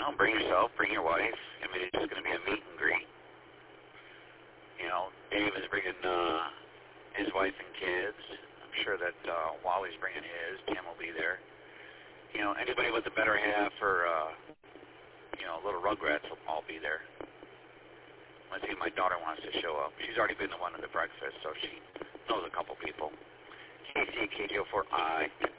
bring yourself, bring your wife. I mean, it's just going to be a meet and greet. Dave is bringing his wife and kids. I'm sure that Wally's bringing his. Tim will be there. Anybody with a better half or, little Rugrats will all be there. Let's see, my daughter wants to show up. She's already been the one at the breakfast, so she knows a couple people. KC, KGO4I.